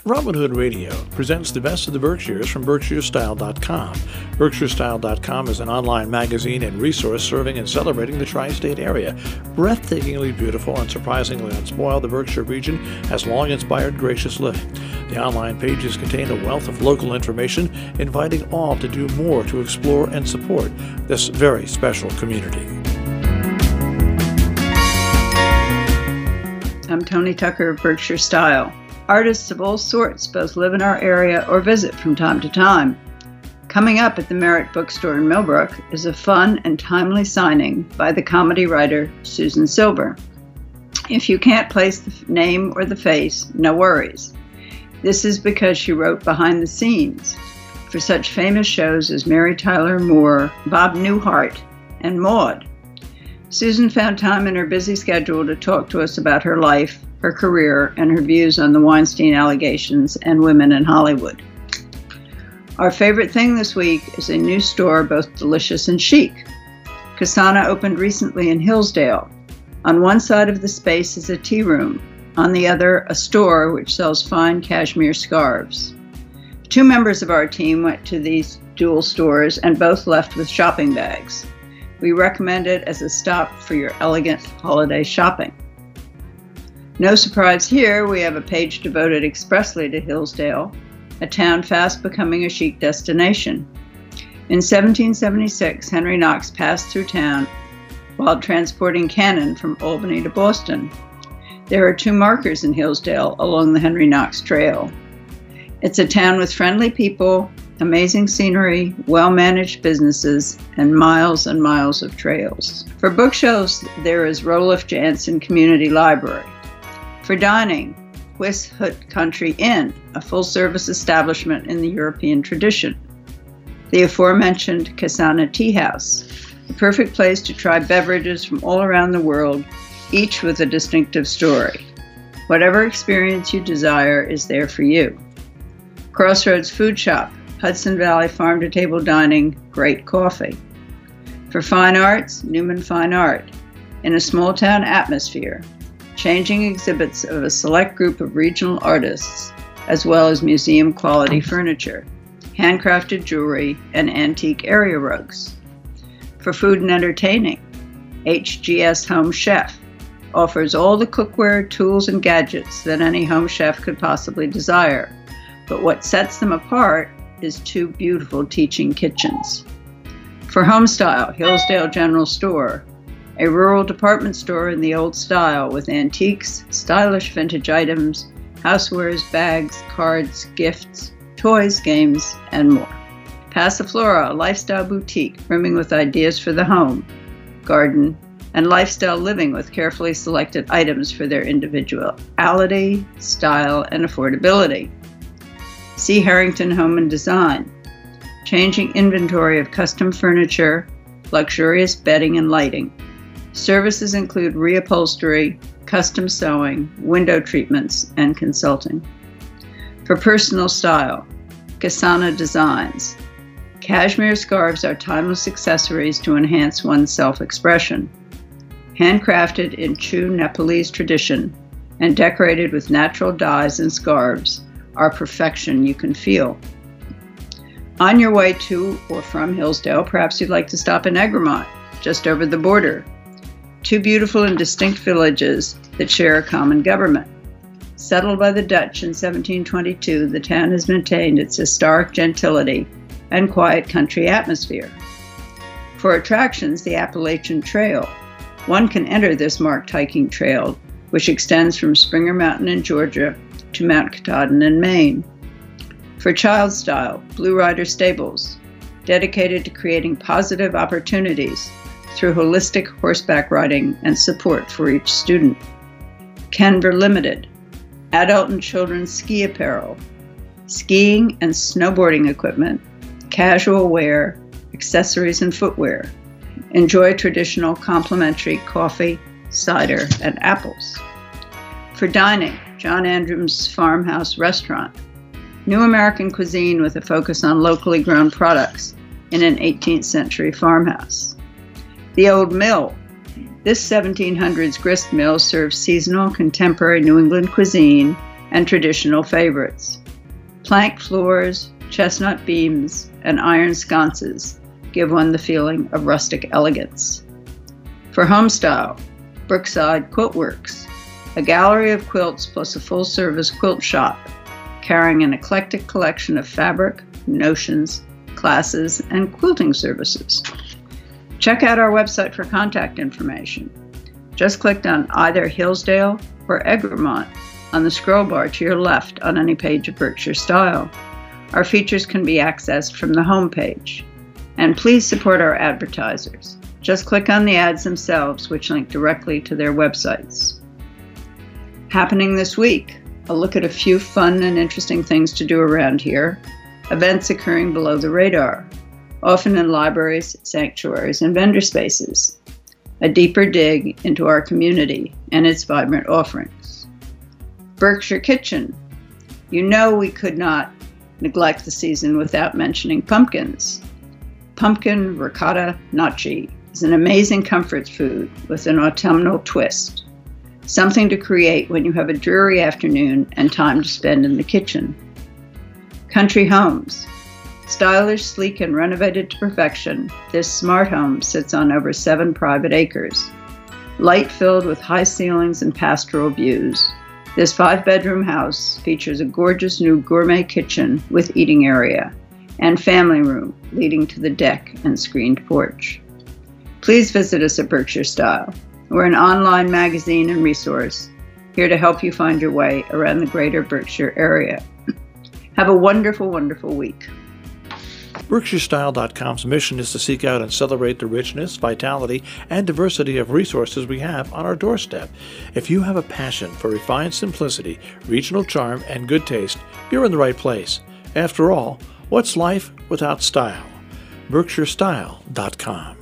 Robin Hood Radio presents the best of the Berkshires from BerkshireStyle.com. BerkshireStyle.com is an online magazine and resource serving and celebrating the tri-state area. Breathtakingly beautiful and surprisingly unspoiled, the Berkshire region has long inspired gracious living. The online pages contain a wealth of local information, inviting all to do more to explore and support this very special community. I'm Tony Tucker of Berkshire Style. Artists of all sorts both live in our area or visit from time to time. Coming up at the Merritt Bookstore in Millbrook is a fun and timely signing by the comedy writer Susan Silver. If you can't place the name or the face, no worries. This is because she wrote behind the scenes for such famous shows as Mary Tyler Moore, Bob Newhart, and Maude. Susan found time in her busy schedule to talk to us about her life, her career, and her views on the Weinstein allegations and women in Hollywood. Our favorite thing this week is a new store both delicious and chic. Kasana opened recently in Hillsdale. On one side of the space is a tea room, on the other a store which sells fine cashmere scarves. Two members of our team went to these dual stores and both left with shopping bags. We recommend it as a stop for your elegant holiday shopping. No surprise here, we have a page devoted expressly to Hillsdale, a town fast becoming a chic destination. In 1776, Henry Knox passed through town while transporting cannon from Albany to Boston. There are two markers in Hillsdale along the Henry Knox Trail. It's a town with friendly people, amazing scenery, well-managed businesses, and miles of trails. For bookshelves, there is Roloff Jansen Community Library. For dining, Huis Country Inn, a full-service establishment in the European tradition. The aforementioned Kasana Tea House, the perfect place to try beverages from all around the world, each with a distinctive story. Whatever experience you desire is there for you. Crossroads Food Shop, Hudson Valley farm-to-table dining, great coffee. For fine arts, Newman Fine Art, in a small-town atmosphere, changing exhibits of a select group of regional artists, as well as museum-quality furniture, handcrafted jewelry, and antique area rugs. For food and entertaining, HGS Home Chef offers all the cookware, tools, and gadgets that any home chef could possibly desire, but what sets them apart is two beautiful teaching kitchens. For Homestyle, Hillsdale General Store, a rural department store in the old style with antiques, stylish vintage items, housewares, bags, cards, gifts, toys, games, and more. Passiflora, a lifestyle boutique brimming with ideas for the home, garden, and lifestyle living with carefully selected items for their individuality, style, and affordability. C. Harrington Home and Design, changing inventory of custom furniture, luxurious bedding and lighting. Services include reupholstery, custom sewing, window treatments, and consulting. For personal style, Kasana Designs. Cashmere scarves are timeless accessories to enhance one's self-expression. Handcrafted in true Nepalese tradition and decorated with natural dyes and scarves are perfection you can feel. On your way to or from Hillsdale, perhaps you'd like to stop in Egremont, just over the border. Two beautiful and distinct villages that share a common government. Settled by the Dutch in 1722, the town has maintained its historic gentility and quiet country atmosphere. For attractions, the Appalachian Trail. One can enter this marked hiking trail, which extends from Springer Mountain in Georgia to Mount Katahdin in Maine. For child style, Blue Rider Stables, dedicated to creating positive opportunities through holistic horseback riding and support for each student. Kenver Limited, adult and children's ski apparel, skiing and snowboarding equipment, casual wear, accessories and footwear. Enjoy traditional complimentary coffee, cider, and apples. For dining, John Andrum's Farmhouse Restaurant, new American cuisine with a focus on locally grown products in an 18th century farmhouse. The Old Mill. This 1700s grist mill serves seasonal contemporary New England cuisine and traditional favorites. Plank floors, chestnut beams, and iron sconces give one the feeling of rustic elegance. For homestyle, Brookside Quilt Works, a gallery of quilts plus a full-service quilt shop, carrying an eclectic collection of fabric, notions, classes, and quilting services. Check out our website for contact information. Just click on either Hillsdale or Egremont on the scroll bar to your left on any page of Berkshire Style. Our features can be accessed from the home page. And please support our advertisers. Just click on the ads themselves, which link directly to their websites. Happening this week, a look at a few fun and interesting things to do around here. Events occurring below the radar, often in libraries, sanctuaries, and vendor spaces. A deeper dig into our community and its vibrant offerings. Berkshire Kitchen. You know we could not neglect the season without mentioning pumpkins. Pumpkin ricotta gnocchi is an amazing comfort food with an autumnal twist. Something to create when you have a dreary afternoon and time to spend in the kitchen. Country Homes. Stylish, sleek, and renovated to perfection, this smart home sits on over 7 private acres. Light-filled with high ceilings and pastoral views, this 5-bedroom house features a gorgeous new gourmet kitchen with eating area and family room leading to the deck and screened porch. Please visit us at Berkshire Style. We're an online magazine and resource here to help you find your way around the greater Berkshire area. Have a wonderful, wonderful week. BerkshireStyle.com's mission is to seek out and celebrate the richness, vitality, and diversity of resources we have on our doorstep. If you have a passion for refined simplicity, regional charm, and good taste, you're in the right place. After all, what's life without style? BerkshireStyle.com.